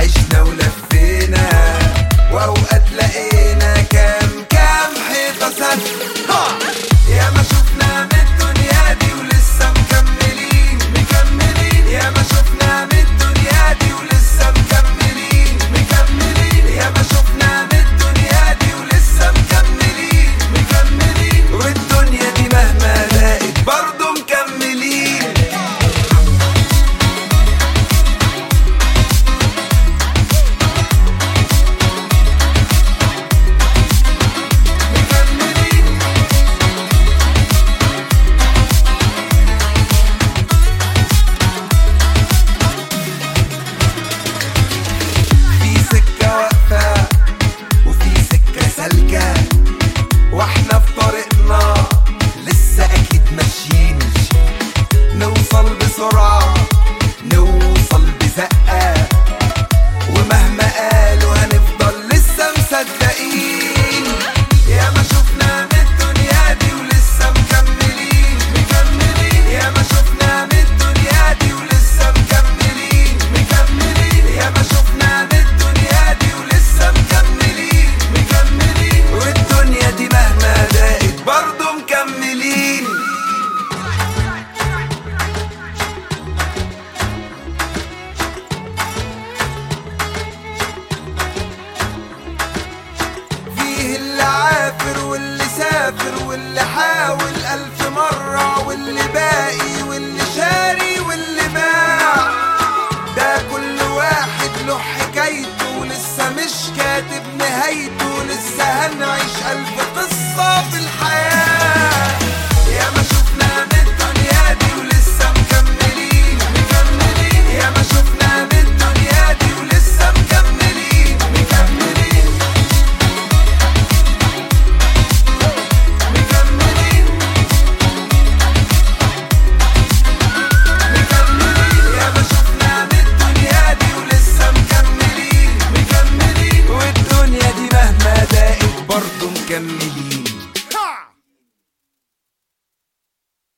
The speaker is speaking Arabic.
عشنا ولفينا واوقات لقينا كام حيطة سد. يا ما شفنا من الدنيا دي ولسه مكملين يا ما شفنا من الدنيا دي ولسه مكملين يا ما شفنا من الدنيا دي ولسه مكملين والدنيا دي مهما ضاقت برضه مكملين. واحنا في طريقنا لسه اكيد ماشيين، نوصل بسرعة نوصل بزقة، ومهما قالوا هنفضل لسه مصدقين. يا ما شفنا من الدنيا دي ولسه مكملين يا ما شفنا من الدنيا دي ولسه مكملين يا ما شفنا من الدنيا دي ولسه مكملين والدنيا دي مهما ضاقت برضه مكملين. فيه اللي عافر واللي سافر واللي حاول 1000 مرة واللي باقي